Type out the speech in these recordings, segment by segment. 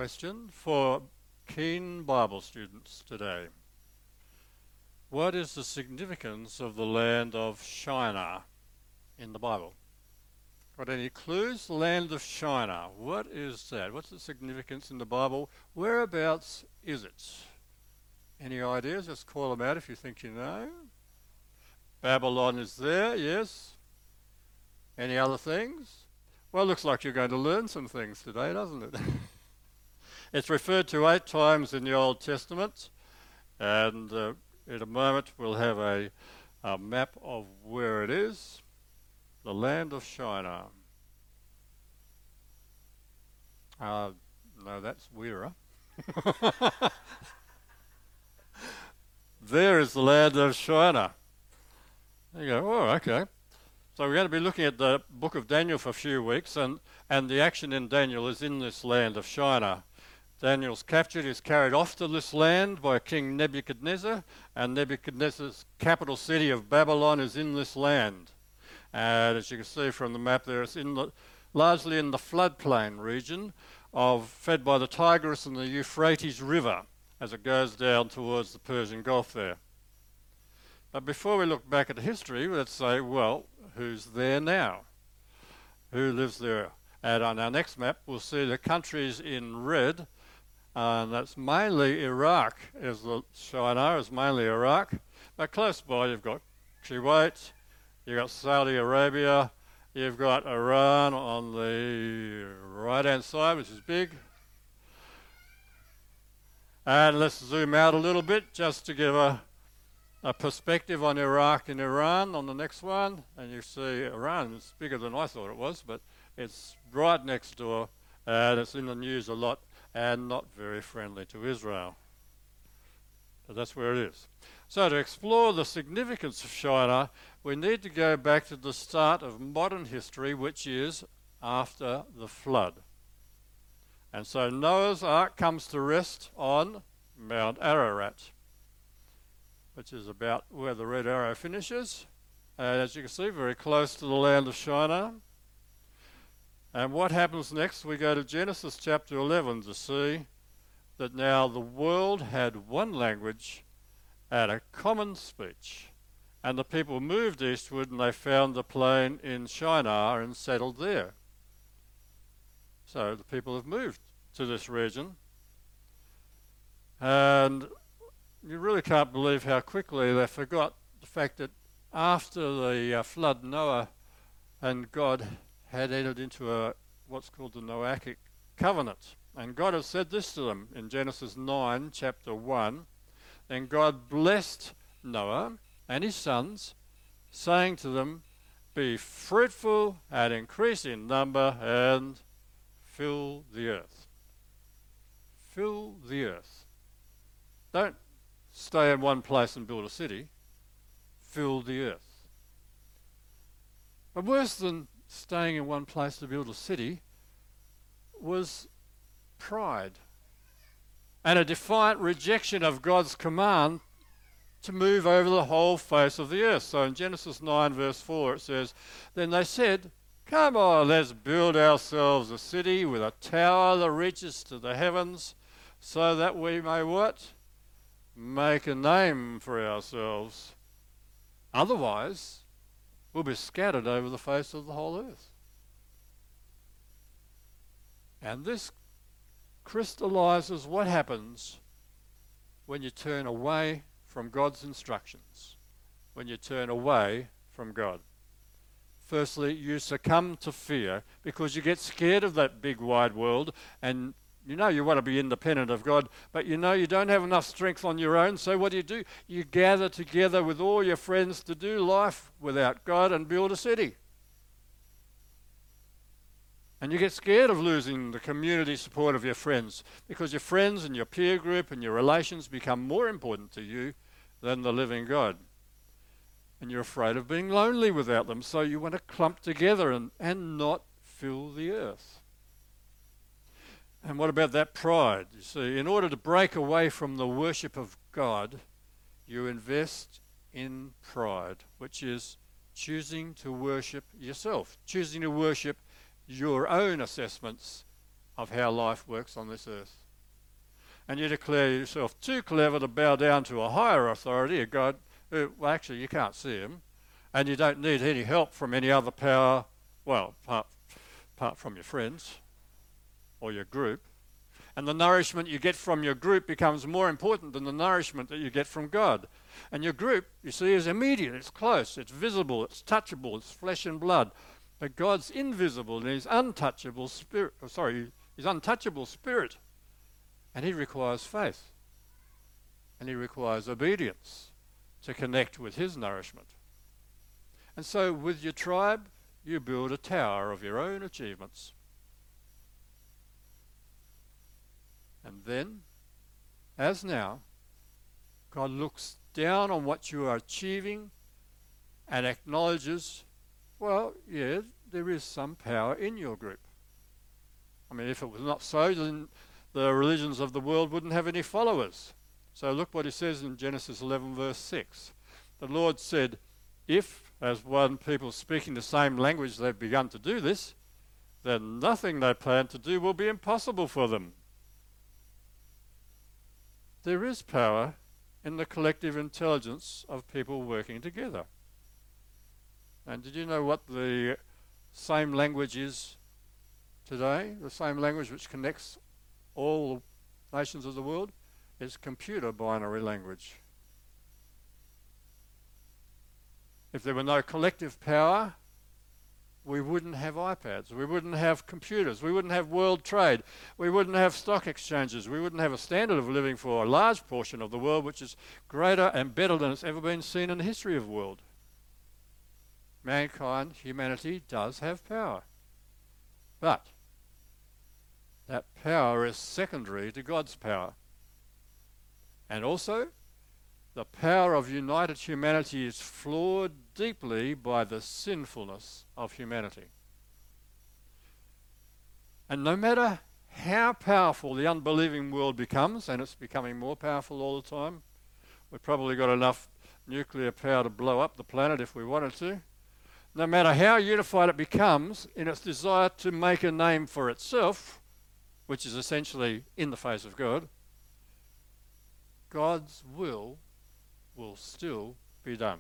question for keen Bible students today. What is the significance of the land of Shinar in the Bible? Got any clues? The land of Shinar. What is that? What's the significance in the Bible? Whereabouts is it? Any ideas? Just call them out if you think you know. Babylon is there, yes. Any other things? Well, looks like you're going to learn some things today, doesn't it? It's referred to 8 times in the Old Testament, and in a moment we'll have a map of where it is. The land of Shinar. No, that's Wira. There is the land of Shinar. You go, oh, okay. So we're going to be looking at the book of Daniel for a few weeks, and the action in Daniel is in this land of Shinar. Daniel's captured, is carried off to this land by King Nebuchadnezzar, and Nebuchadnezzar's capital city of Babylon is in this land. And as you can see from the map there, it's largely in the floodplain region fed by the Tigris and the Euphrates River as it goes down towards the Persian Gulf there. But before we look back at the history, let's say, well, who's there now? Who lives there? And on our next map, we'll see the countries in red, and that's mainly Iraq. Shinar is mainly Iraq. But close by, you've got Kuwait, you've got Saudi Arabia, you've got Iran on the right-hand side, which is big. And let's zoom out a little bit just to give a perspective on Iraq and Iran on the next one. And you see Iran is bigger than I thought it was, but it's right next door, and it's in the news a lot and not very friendly to Israel. But that's where it is. So to explore the significance of Shinar, we need to go back to the start of modern history, which is after the flood. And so Noah's Ark comes to rest on Mount Ararat, which is about where the red arrow finishes. And as you can see, very close to the land of Shinar. And what happens next? We go to Genesis chapter 11 to see that now the world had one language and a common speech. And the people moved eastward, and they found the plain in Shinar and settled there. So the people have moved to this region. And you really can't believe how quickly they forgot the fact that after the flood, Noah and God had entered into what's called the Noachic covenant. And God has said this to them in Genesis 9, chapter 1. Then God blessed Noah and his sons, saying to them, "Be fruitful and increase in number and fill the earth." Fill the earth. Don't stay in one place and build a city. Fill the earth. But worse than staying in one place to build a city was pride and a defiant rejection of God's command to move over the whole face of the earth. So in Genesis 9 verse 4 it says, "Then they said, 'Come on, let's build ourselves a city with a tower that reaches to the heavens, so that we may what? Make a name for ourselves. Otherwise, we'll be scattered over the face of the whole earth.'" And this crystallizes what happens when you turn away from God's instructions, when you turn away from God. Firstly, you succumb to fear because you get scared of that big wide world, and you know you want to be independent of God, but you know you don't have enough strength on your own, so what do? You gather together with all your friends to do life without God and build a city. And you get scared of losing the community support of your friends because your friends and your peer group and your relations become more important to you than the living God. And you're afraid of being lonely without them, so you want to clump together and not fill the earth. And what about that pride? You see, in order to break away from the worship of God, you invest in pride, which is choosing to worship yourself, choosing to worship your own assessments of how life works on this earth. And you declare yourself too clever to bow down to a higher authority, a God who, well, actually you can't see him, and you don't need any help from any other power, well, apart from your friends or your group. And the nourishment you get from your group becomes more important than the nourishment that you get from God. And your group, you see, is immediate, it's close, it's visible, it's touchable, it's flesh and blood. But God's invisible and his untouchable spirit, his untouchable spirit. And he requires faith. And he requires obedience to connect with his nourishment. And so with your tribe, you build a tower of your own achievements. And then, as now, God looks down on what you are achieving and acknowledges, well, yeah, there is some power in your group. I mean, if it was not so, then the religions of the world wouldn't have any followers. So look what he says in Genesis 11 verse 6. The Lord said, if, as one people speaking the same language they've begun to do this, then nothing they plan to do will be impossible for them. There is power in the collective intelligence of people working together. And did you know what the same language is today? The same language which connects all nations of the world is computer binary language. If there were no collective power, we wouldn't have iPads, we wouldn't have computers, we wouldn't have world trade, we wouldn't have stock exchanges, we wouldn't have a standard of living for a large portion of the world which is greater and better than it's ever been seen in the history of the world. Mankind, humanity, does have power. But that power is secondary to God's power. And also, the power of united humanity is flawed deeply by the sinfulness of humanity. And no matter how powerful the unbelieving world becomes, and it's becoming more powerful all the time, we've probably got enough nuclear power to blow up the planet if we wanted to. No matter how unified it becomes in its desire to make a name for itself, which is essentially in the face of God, God's will still be done.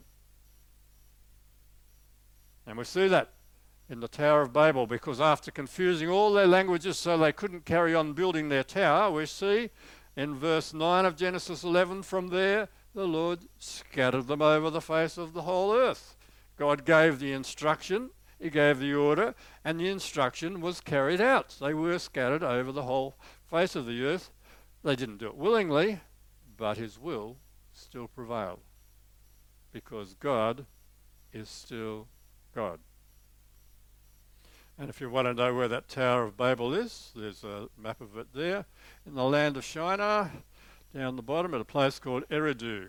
And we see that in the Tower of Babel, because after confusing all their languages so they couldn't carry on building their tower, we see in verse 9 of Genesis 11, from there the Lord scattered them over the face of the whole earth. God gave the instruction, he gave the order, and the instruction was carried out. They were scattered over the whole face of the earth. They didn't do it willingly, but his will still prevailed, because God is still God. And if you want to know where that Tower of Babel is, there's a map of it there, in the land of Shinar, down the bottom at a place called Eridu.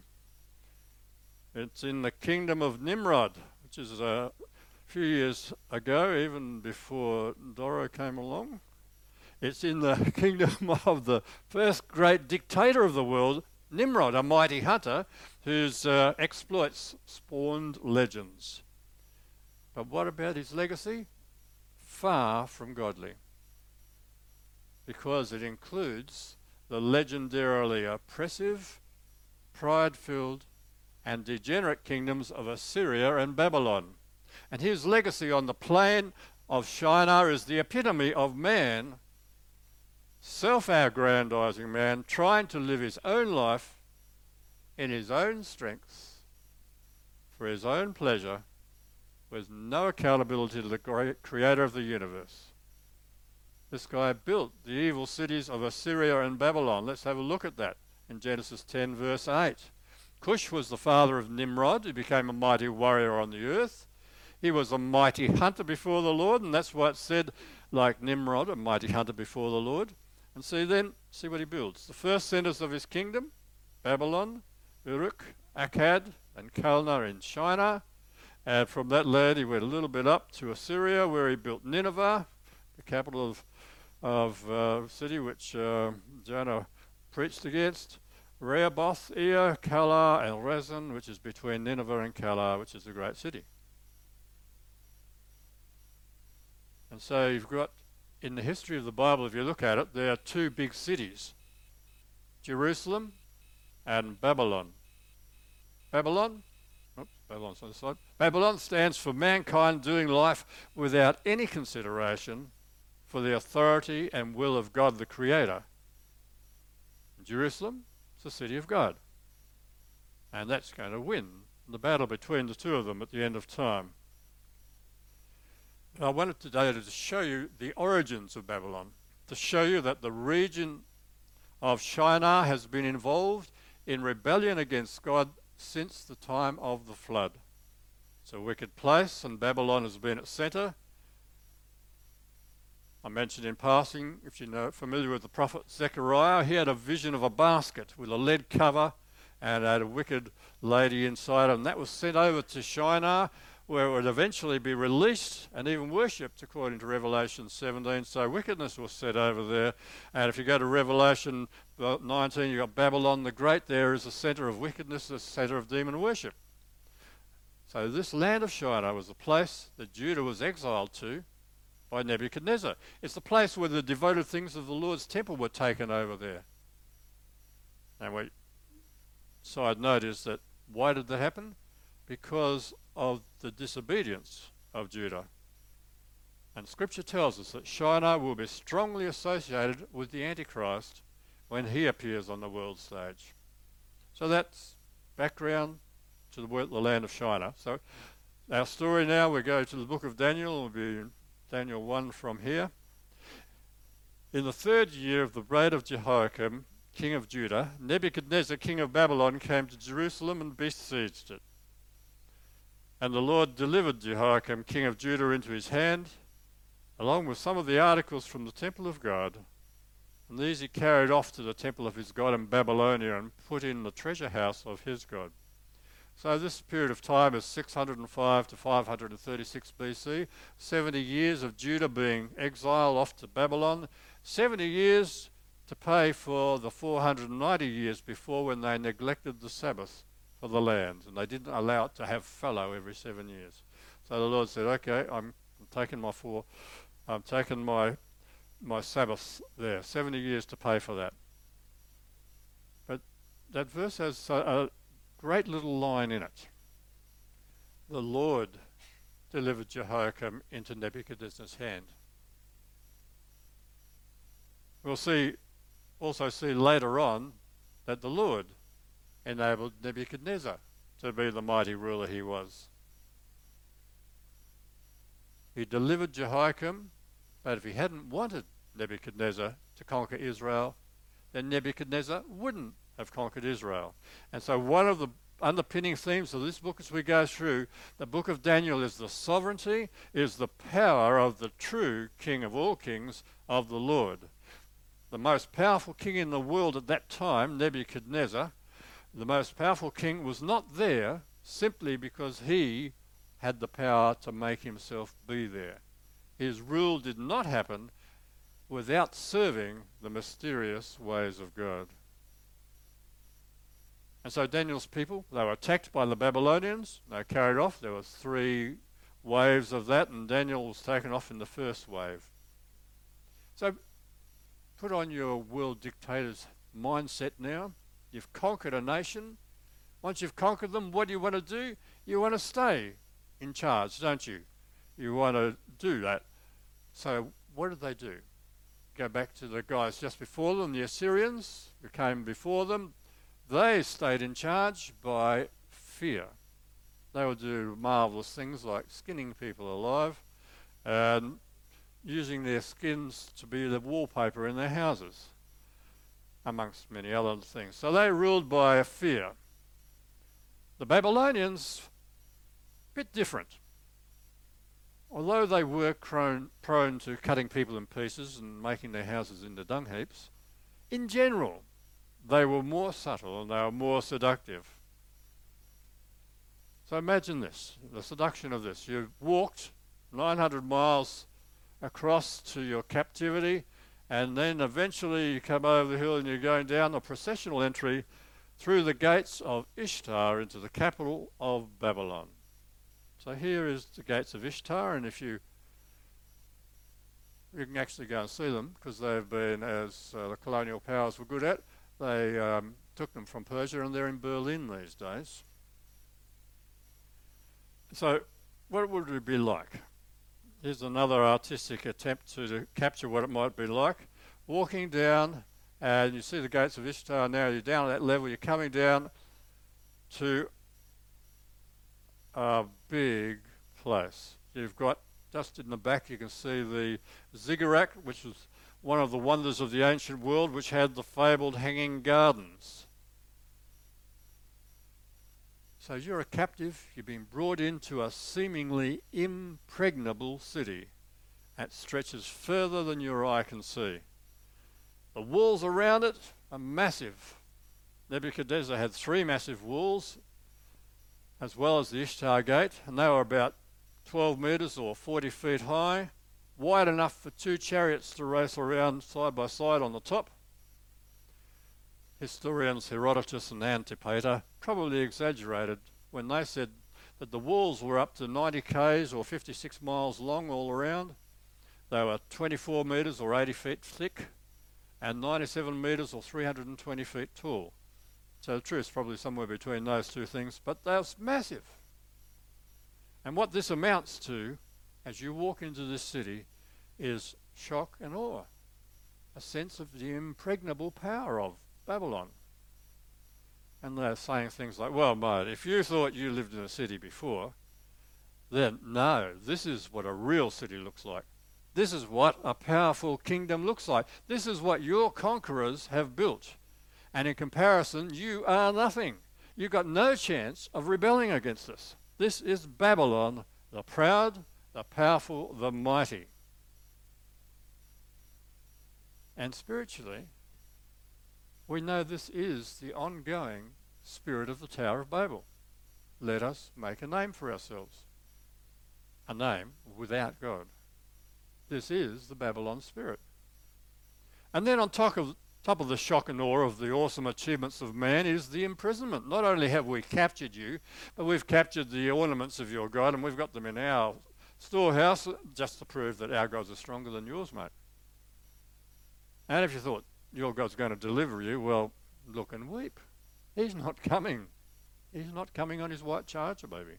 It's in the kingdom of Nimrod, which is a few years ago, even before Doro came along. It's in the kingdom of the first great dictator of the world, Nimrod, a mighty hunter whose exploits spawned legends. But what about his legacy? Far from godly, because it includes the legendarily oppressive, pride-filled, and degenerate kingdoms of Assyria and Babylon. And his legacy on the plain of Shinar is the epitome of man, self-aggrandizing man, trying to live his own life in his own strength, for his own pleasure, with no accountability to the great creator of the universe. This guy built the evil cities of Assyria and Babylon. Let's have a look at that in Genesis 10 verse 8. Cush was the father of Nimrod, who became a mighty warrior on the earth. He was a mighty hunter before the Lord, and that's why it said, like Nimrod, a mighty hunter before the Lord. And see what he builds. The first centers of his kingdom, Babylon, Uruk, Akkad, and Calneh in Shinar. And from that land he went a little bit up to Assyria, where he built Nineveh, the capital of city which Jonah preached against. Rehoboth, Ear, Calah, and Rezin, which is between Nineveh and Calah, which is a great city. And so you've got in the history of the Bible, if you look at it, there are two big cities, Jerusalem and Babylon. Babylon's on the side. Babylon stands for mankind doing life without any consideration for the authority and will of God the Creator. Jerusalem is the city of God. And that's going to win the battle between the two of them at the end of time. And I wanted today to show you the origins of Babylon, to show you that the region of Shinar has been involved in rebellion against God since the time of the flood. It's a wicked place, and Babylon has been its centre. I mentioned in passing, if you know, familiar with the prophet Zechariah, he had a vision of a basket with a lead cover and had a wicked lady inside, and that was sent over to Shinar, where it would eventually be released and even worshipped, according to Revelation 17. So wickedness was set over there. And if you go to Revelation 19, you've got Babylon the Great. There is a centre of wickedness, a centre of demon worship. So this land of Shinar was the place that Judah was exiled to by Nebuchadnezzar. It's the place where the devoted things of the Lord's temple were taken over there. And side note is that why did that happen? Because of the disobedience of Judah. And Scripture tells us that Shinar will be strongly associated with the Antichrist when he appears on the world stage. So that's background to the land of Shinar. So our story now, we go to the book of Daniel. It will be Daniel 1 from here. In the third year of the reign of Jehoiakim, king of Judah, Nebuchadnezzar, king of Babylon, came to Jerusalem and besieged it. And the Lord delivered Jehoiakim, king of Judah, into his hand, along with some of the articles from the temple of God. And these he carried off to the temple of his God in Babylonia and put in the treasure house of his God. So this period of time is 605 to 536 BC, 70 years of Judah being exiled off to Babylon, 70 years to pay for the 490 years before, when they neglected the Sabbath for the land, and they didn't allow it to have fallow every 7 years. So the Lord said, okay, I'm taking my Sabbath there, 70 years to pay for that. But that verse has a great little line in it. The Lord delivered Jehoiakim into Nebuchadnezzar's hand. We'll also see later on that the Lord enabled Nebuchadnezzar to be the mighty ruler he was. He delivered Jehoiakim, but if he hadn't wanted Nebuchadnezzar to conquer Israel, then Nebuchadnezzar wouldn't have conquered Israel. And so one of the underpinning themes of this book as we go through the book of Daniel is the sovereignty, is the power of the true King of all kings, of the Lord. The most powerful king in the world at that time, Nebuchadnezzar, the most powerful king, was not there simply because he had the power to make himself be there. His rule did not happen without serving the mysterious ways of God. And so Daniel's people, they were attacked by the Babylonians. They were carried off. There were 3 waves of that, and Daniel was taken off in the first wave. So put on your world dictator's mindset now. You've conquered a nation. Once you've conquered them, what do you want to do? You want to stay in charge, don't you? You want to do that. So what did they do? Go back to the guys just before them, the Assyrians who came before them. They stayed in charge by fear. They would do marvellous things like skinning people alive and using their skins to be the wallpaper in their houses, amongst many other things. So they ruled by fear. The Babylonians, a bit different. Although they were prone to cutting people in pieces and making their houses into dung heaps, in general, they were more subtle and they were more seductive. So imagine this, the seduction of this. You've walked 900 miles across to your captivity, and then eventually you come over the hill and you're going down the processional entry through the gates of Ishtar into the capital of Babylon. So here is the gates of Ishtar, and if you You can actually go and see them because they've been, as the colonial powers were good at, they took them from Persia and they're in Berlin these days. So what would it be like? Here's another artistic attempt to capture what it might be like. Walking down, and you see the gates of Ishtar now, you're down at that level, you're coming down to a big place. You've got, just in the back you can see the ziggurat, which was one of the wonders of the ancient world, which had the fabled hanging gardens. So you're a captive, you've been brought into a seemingly impregnable city that stretches further than your eye can see. The walls around it are massive. Nebuchadnezzar had 3 massive walls, as well as the Ishtar Gate, and they were about 12 metres or 40 feet high, wide enough for 2 chariots to race around side by side on the top. Historians Herodotus and Antipater probably exaggerated when they said that the walls were up to 90 k's or 56 miles long all around. They were 24 metres or 80 feet thick and 97 metres or 320 feet tall. So the truth's probably somewhere between those two things, but they're massive. And what this amounts to, as you walk into this city, is shock and awe, a sense of the impregnable power of Babylon. And they're saying things like, well, mate, if you thought you lived in a city before, then no, this is what a real city looks like. This is what a powerful kingdom looks like. This is what your conquerors have built. And in comparison, you are nothing. You've got no chance of rebelling against us. This is Babylon, the proud, the powerful, the mighty. And spiritually, we know this is the ongoing spirit of the Tower of Babel. Let us make a name for ourselves. A name without God. This is the Babylon spirit. And then on top of the shock and awe of the awesome achievements of man is the imprisonment. Not only have we captured you, but we've captured the ornaments of your God and we've got them in our storehouse just to prove that our gods are stronger than yours, mate. And if you thought your God's going to deliver you, well, look and weep. He's not coming. He's not coming on his white charger, baby.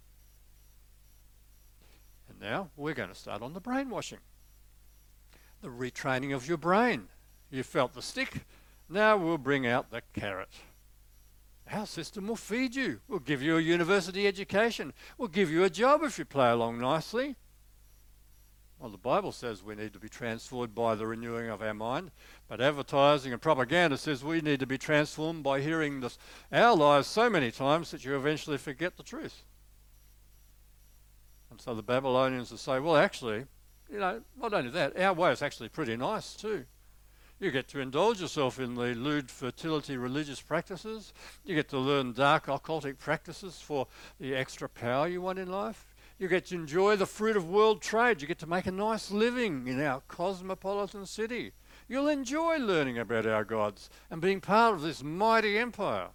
And now we're going to start on the brainwashing. The retraining of your brain. You felt the stick. Now we'll bring out the carrot. Our system will feed you. We'll give you a university education. We'll give you a job if you play along nicely. Well, the Bible says we need to be transformed by the renewing of our mind, but advertising and propaganda says we need to be transformed by hearing our lies so many times that you eventually forget the truth. And so the Babylonians will say, well, actually, not only that, our way is actually pretty nice too. You get to indulge yourself in the lewd fertility religious practices. You get to learn dark occultic practices for the extra power you want in life. You get to enjoy the fruit of world trade. You get to make a nice living in our cosmopolitan city. You'll enjoy learning about our gods and being part of this mighty empire.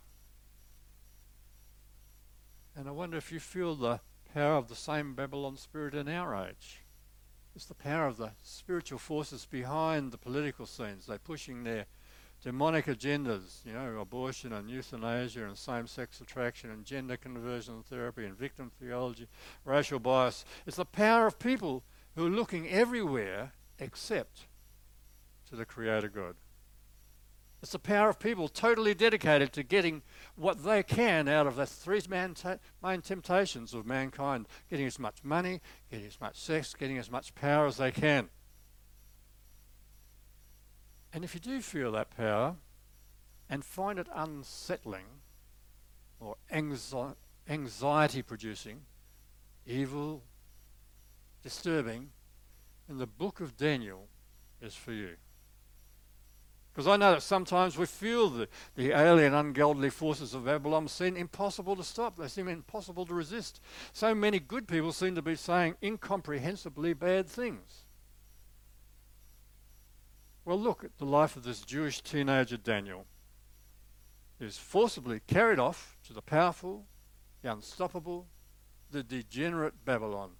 And I wonder if you feel the power of the same Babylon spirit in our age. It's the power of the spiritual forces behind the political scenes. They're pushing their demonic agendas, abortion and euthanasia and same-sex attraction and gender conversion therapy and victim theology, racial bias. It's the power of people who are looking everywhere except to the Creator God. It's the power of people totally dedicated to getting what they can out of the 3 main temptations of mankind, getting as much money, getting as much sex, getting as much power as they can. And if you do feel that power and find it unsettling or anxiety-producing, evil, disturbing, then the book of Daniel is for you. Because I know that sometimes we feel the alien, ungodly forces of Babylon seem impossible to stop. They seem impossible to resist. So many good people seem to be saying incomprehensibly bad things. Well, look at the life of this Jewish teenager Daniel. He was forcibly carried off to the powerful, the unstoppable, the degenerate Babylon.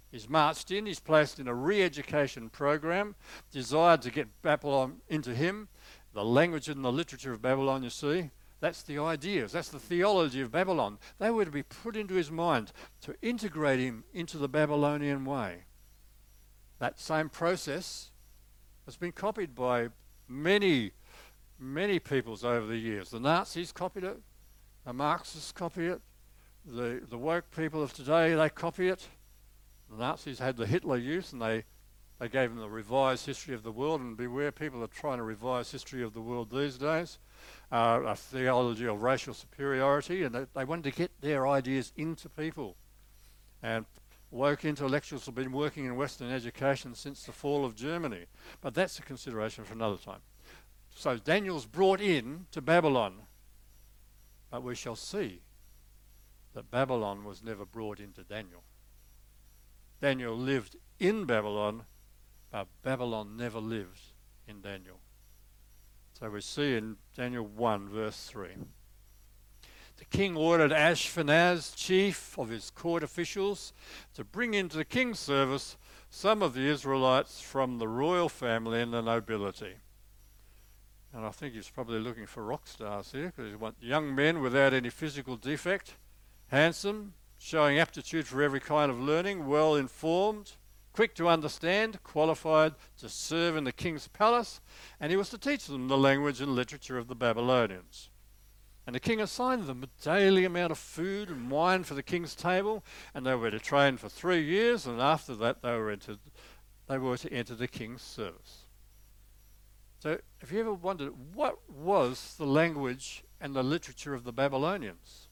He's marched in, he's placed in a re-education program, desired to get Babylon into him. The language and the literature of Babylon, you see, that's the ideas, that's the theology of Babylon. They were to be put into his mind to integrate him into the Babylonian way. That same process has been copied by many peoples over the years. The Nazis copied it, the Marxists copy it, the woke people of today, they copy it. The Nazis had the Hitler Youth, and they gave them the revised history of the world, and beware, people are trying to revise history of the world these days, a theology of racial superiority, and they wanted to get their ideas into people. And woke intellectuals have been working in Western education since the fall of Germany, but that's a consideration for another time. So Daniel's brought in to Babylon, but we shall see that Babylon was never brought into Daniel. Daniel lived in Babylon, but Babylon never lived in Daniel. So we see in Daniel 1 verse 3. The king ordered Ashpenaz, chief of his court officials, to bring into the king's service some of the Israelites from the royal family and the nobility. And I think he's probably looking for rock stars here, because he wants young men without any physical defect, handsome, showing aptitude for every kind of learning, well informed, quick to understand, qualified to serve in the king's palace, and he was to teach them the language and literature of the Babylonians. And the king assigned them a daily amount of food and wine for the king's table, and they were to train for 3 years, and after that they were to enter the king's service. So have you ever wondered, what was the language and the literature of the Babylonians?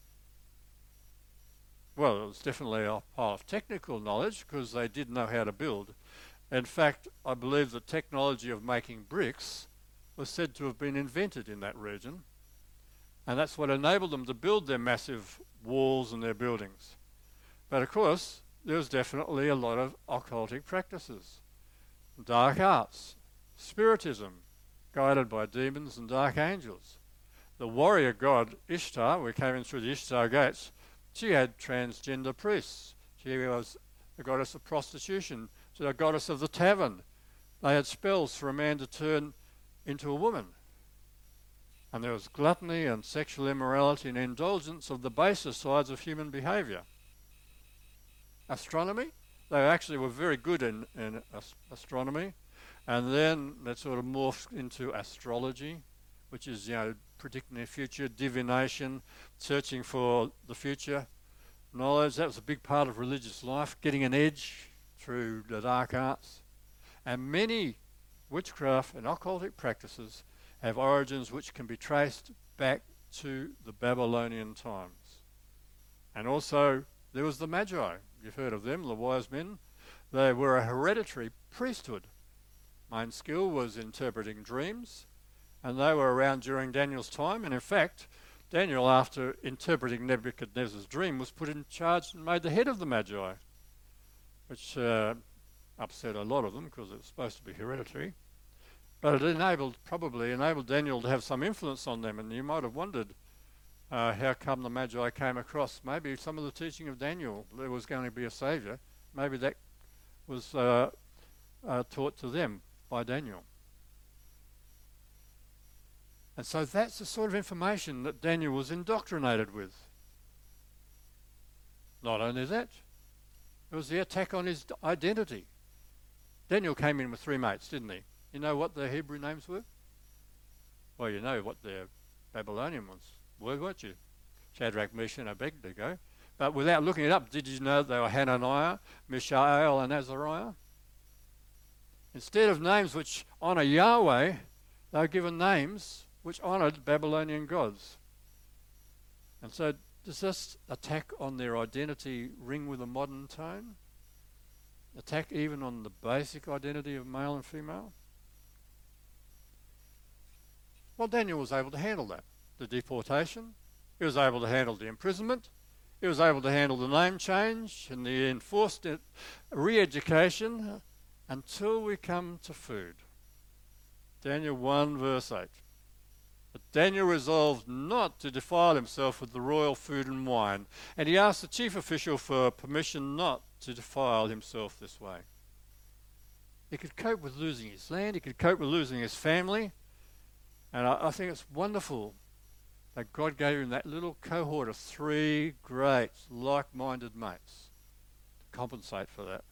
Well, it was definitely a pile of technical knowledge, because they did know how to build. In fact, I believe the technology of making bricks was said to have been invented in that region, and that's what enabled them to build their massive walls and their buildings. But of course, there was definitely a lot of occultic practices, dark arts, spiritism, guided by demons and dark angels. The warrior god Ishtar, we came in through the Ishtar gates, she had transgender priests. She was the goddess of prostitution, she was the goddess of the tavern. They had spells for a man to turn into a woman. And there was gluttony and sexual immorality and indulgence of the baser sides of human behaviour. Astronomy, they actually were very good in astronomy, and then that sort of morphed into astrology, which is, predicting the future, divination, searching for the future knowledge. That was a big part of religious life, getting an edge through the dark arts. And many witchcraft and occultic practices have origins which can be traced back to the Babylonian times. And also, there was the Magi. You've heard of them, the wise men. They were a hereditary priesthood. Main skill was interpreting dreams, and they were around during Daniel's time. And in fact, Daniel, after interpreting Nebuchadnezzar's dream, was put in charge and made the head of the Magi, which upset a lot of them because it was supposed to be hereditary. But it probably enabled Daniel to have some influence on them. And you might have wondered how come the Magi came across. Maybe some of the teaching of Daniel, there was going to be a saviour. Maybe that was taught to them by Daniel. And so that's the sort of information that Daniel was indoctrinated with. Not only that, it was the attack on his identity. Daniel came in with 3 mates, didn't he? You know what their Hebrew names were? Well, you know what their Babylonian ones were, weren't you? Shadrach, Meshach, and Abednego. But without looking it up, did you know they were Hananiah, Mishael, and Azariah? Instead of names which honour Yahweh, they were given names which honoured Babylonian gods. And so does this attack on their identity ring with a modern tone? Attack even on the basic identity of male and female? Well, Daniel was able to handle that. The deportation, he was able to handle the imprisonment, he was able to handle the name change and the enforced re-education until we come to food. Daniel 1 verse 8. But Daniel resolved not to defile himself with the royal food and wine, and he asked the chief official for permission not to defile himself this way. He could cope with losing his land, he could cope with losing his family, and I think it's wonderful that God gave him that little cohort of 3 great like-minded mates to compensate for that.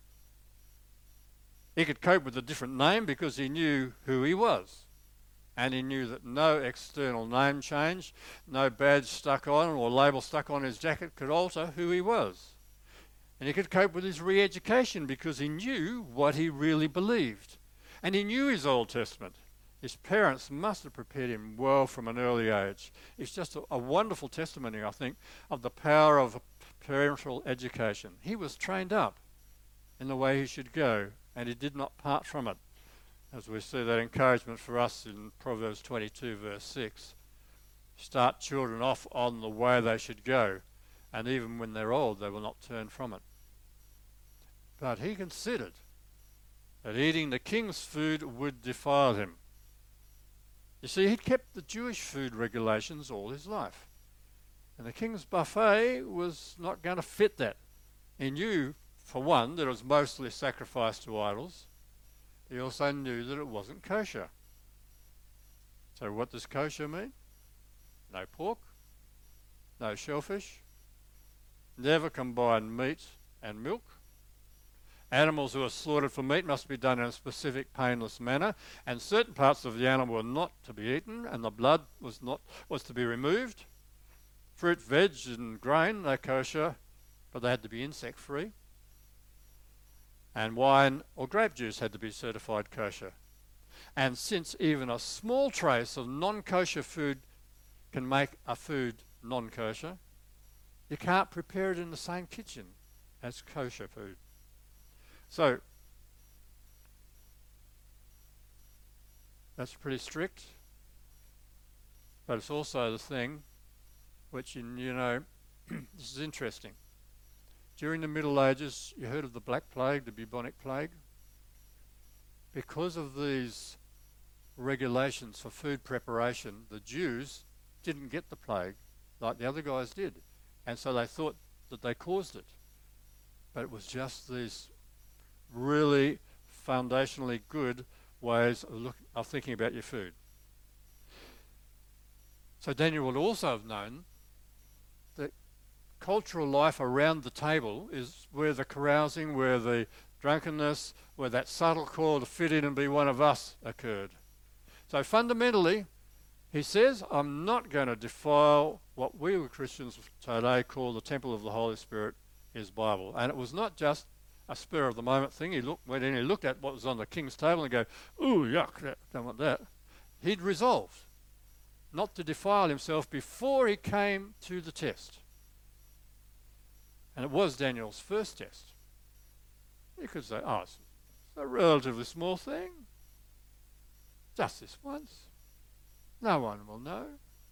He could cope with a different name because he knew who he was. And he knew that no external name change, no badge stuck on or label stuck on his jacket could alter who he was. And he could cope with his re-education because he knew what he really believed. And he knew his Old Testament. His parents must have prepared him well from an early age. It's just a wonderful testimony, I think, of the power of parental education. He was trained up in the way he should go, and he did not part from it. As we see that encouragement for us in Proverbs 22 verse 6. Start children off on the way they should go, and even when they're old they will not turn from it. But he considered that eating the king's food would defile him. You see, he'd kept the Jewish food regulations all his life. And the king's buffet was not going to fit that. He knew, for one, that it was mostly sacrificed to idols. He also knew that it wasn't kosher. So what does kosher mean? No pork, no shellfish, never combine meat and milk. Animals who are slaughtered for meat must be done in a specific painless manner, and certain parts of the animal were not to be eaten, and the blood was to be removed. Fruit, veg, and grain, they're kosher, but they had to be insect-free. And wine or grape juice had to be certified kosher. And since even a small trace of non-kosher food can make a food non-kosher, you can't prepare it in the same kitchen as kosher food. So, that's pretty strict, but it's also the thing which, this is interesting. During the Middle Ages, you heard of the Black Plague, the bubonic plague? Because of these regulations for food preparation, the Jews didn't get the plague like the other guys did. And so they thought that they caused it. But it was just these really foundationally good ways of thinking about your food. So Daniel would also have known that cultural life around the table is where the carousing, where the drunkenness, where that subtle call to fit in and be one of us occurred. So fundamentally, he says, I'm not going to defile what we Christians today call the temple of the Holy Spirit, his Bible. And it was not just a spur of the moment thing. He went in, he looked at what was on the king's table and go, ooh, yuck, don't want that. He'd resolved not to defile himself before he came to the test. And it was Daniel's first test. You could say, oh, it's a relatively small thing. Just this once. No one will know.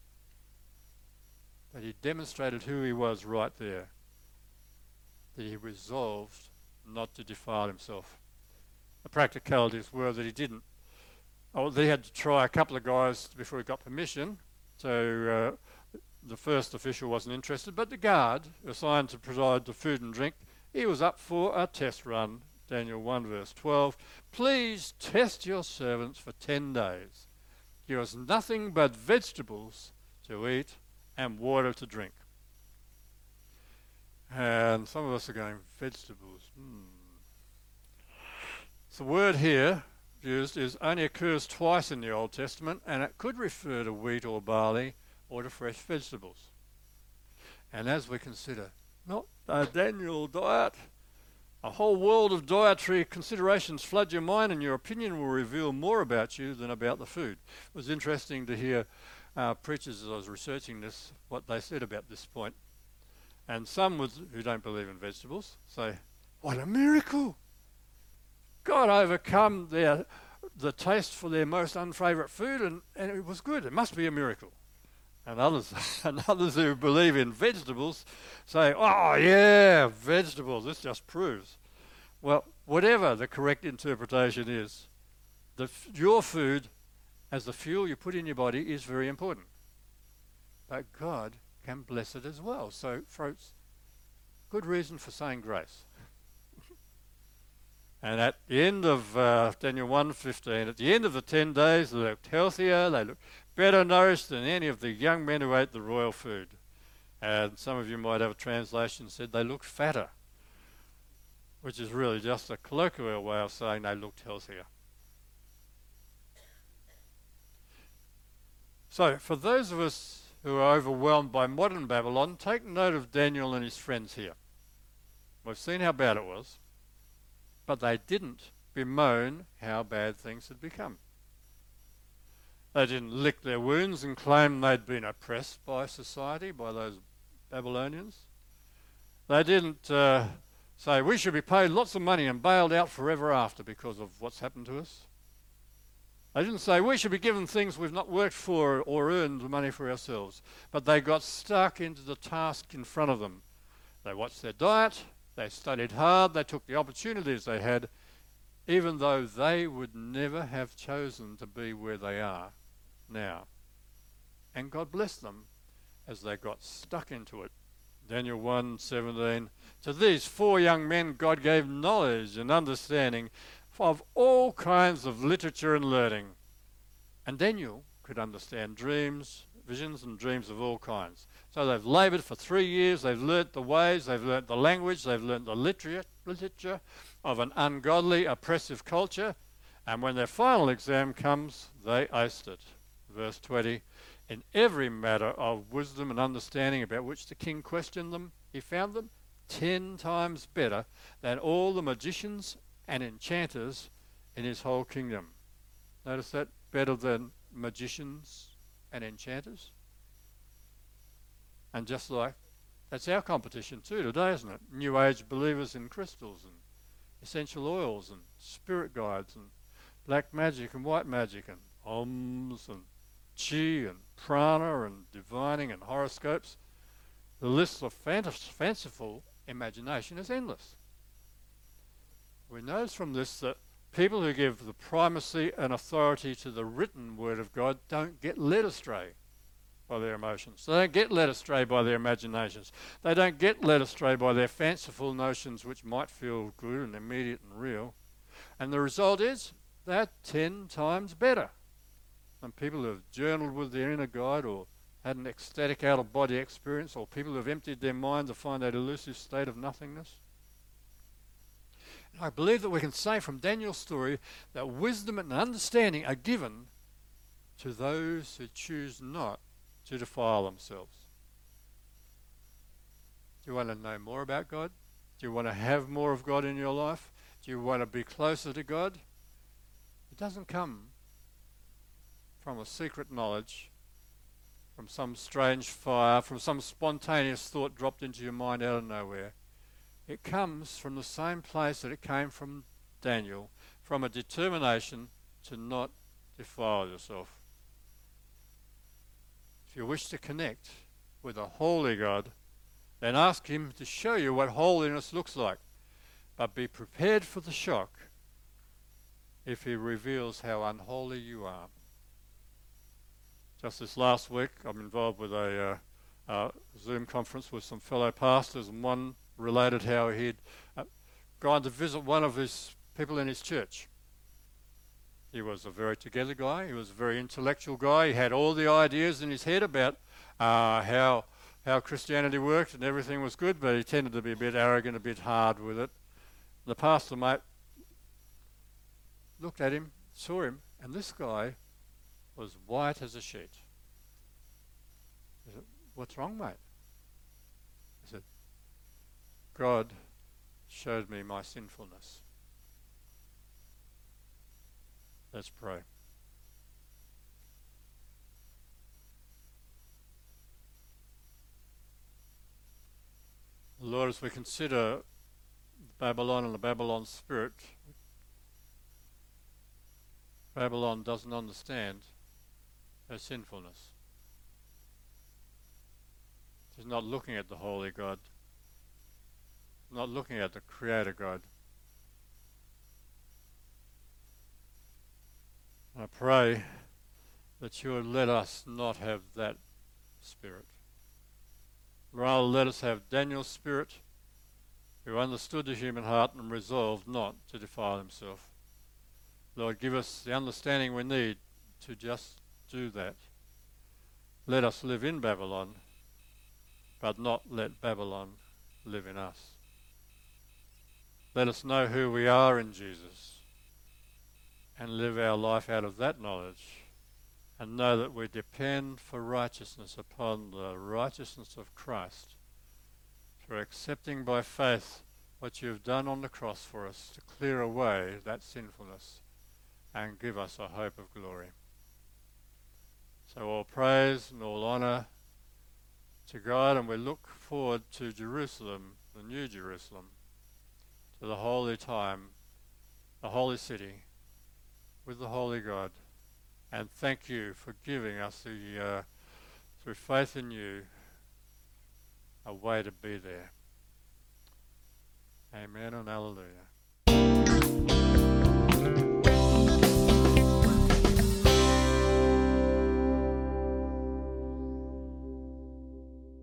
But he demonstrated who he was right there. That he resolved not to defile himself. The practicalities were that he didn't. He had to try a couple of guys before he got permission. So the first official wasn't interested, but the guard assigned to provide the food and drink, he was up for a test run. Daniel 1 verse 12. Please test your servants for 10 days. Give us nothing but vegetables to eat and water to drink. And some of us are going, vegetables. The word here used only occurs twice in the Old Testament, and it could refer to wheat or barley or to fresh vegetables. And as we consider not a Daniel diet, a whole world of dietary considerations flood your mind, and your opinion will reveal more about you than about the food. It was interesting to hear preachers, as I was researching this, what they said about this point. And some who don't believe in vegetables say, what a miracle! God overcome the taste for their most unfavourite food, and it was good. It must be a miracle. And others who believe in vegetables say, oh yeah, vegetables, this just proves. Well, whatever the correct interpretation is, your food as the fuel you put in your body is very important. But God can bless it as well. So, folks, good reason for saying grace. And at the end of Daniel 1:15, at the end of the 10 days, they looked healthier, they looked better nourished than any of the young men who ate the royal food. And some of you might have a translation that said they looked fatter, which is really just a colloquial way of saying they looked healthier. So, for those of us who are overwhelmed by modern Babylon, take note of Daniel and his friends here. We've seen how bad it was, but they didn't bemoan how bad things had become. They didn't lick their wounds and claim they'd been oppressed by society, by those Babylonians. They didn't say we should be paid lots of money and bailed out forever after because of what's happened to us. They didn't say we should be given things we've not worked for or earned the money for ourselves. But they got stuck into the task in front of them. They watched their diet, they studied hard, they took the opportunities they had, even though they would never have chosen to be where they are now. And God blessed them as they got stuck into it. Daniel 1:17, to these 4 young men God gave knowledge and understanding of all kinds of literature and learning. And Daniel could understand dreams, visions and dreams of all kinds. So they've laboured for 3 years, they've learnt the ways, they've learnt the language, they've learnt the literature of an ungodly, oppressive culture, and when their final exam comes, they aced it. Verse 20, in every matter of wisdom and understanding about which the king questioned them, he found them 10 times better than all the magicians and enchanters in his whole kingdom. Notice that? Better than magicians and enchanters. And just like, that's our competition too today, isn't it? New Age believers in crystals and essential oils and spirit guides and black magic and white magic and oms and chi and prana and divining and horoscopes. The list of fanciful imagination is endless. We notice from this that people who give the primacy and authority to the written word of God don't get led astray by their emotions. They don't get led astray by their imaginations. They don't get led astray by their fanciful notions which might feel good and immediate and real. And the result is they're 10 times better than people who have journaled with their inner guide or had an ecstatic out-of-body experience, or people who have emptied their mind to find that elusive state of nothingness. I believe that we can say from Daniel's story that wisdom and understanding are given to those who choose not to defile themselves. Do you want to know more about God? Do you want to have more of God in your life? Do you want to be closer to God? It doesn't come from a secret knowledge, from some strange fire, from some spontaneous thought dropped into your mind out of nowhere. It comes from the same place that it came from Daniel, from a determination to not defile yourself. If you wish to connect with a holy God, then ask him to show you what holiness looks like. But be prepared for the shock if he reveals how unholy you are. Just this last week, I'm involved with a Zoom conference with some fellow pastors, and one related how he'd gone to visit one of his people in his church. He was a very together guy. He was a very intellectual guy. He had all the ideas in his head about how Christianity worked and everything was good, but he tended to be a bit arrogant, a bit hard with it. The pastor mate looked at him, saw him, and this guy was white as a sheet. He said, "What's wrong, mate?" He said, "God showed me my sinfulness." Let's pray. Lord, as we consider Babylon and the Babylon spirit, Babylon doesn't understand her sinfulness. She's not looking at the holy God, not looking at the Creator God. I pray that you would let us not have that spirit. Rather, let us have Daniel's spirit, who understood the human heart and resolved not to defile himself. Lord, give us the understanding we need to just do that. Let us live in Babylon, but not let Babylon live in us. Let us know who we are in Jesus and live our life out of that knowledge, and know that we depend for righteousness upon the righteousness of Christ, through accepting by faith what you have done on the cross for us to clear away that sinfulness and give us a hope of glory. So all praise and all honour to God, and we look forward to Jerusalem, the new Jerusalem, to the holy time, the holy city, with the holy God. And thank you for giving us, through faith in you, a way to be there. Amen and hallelujah.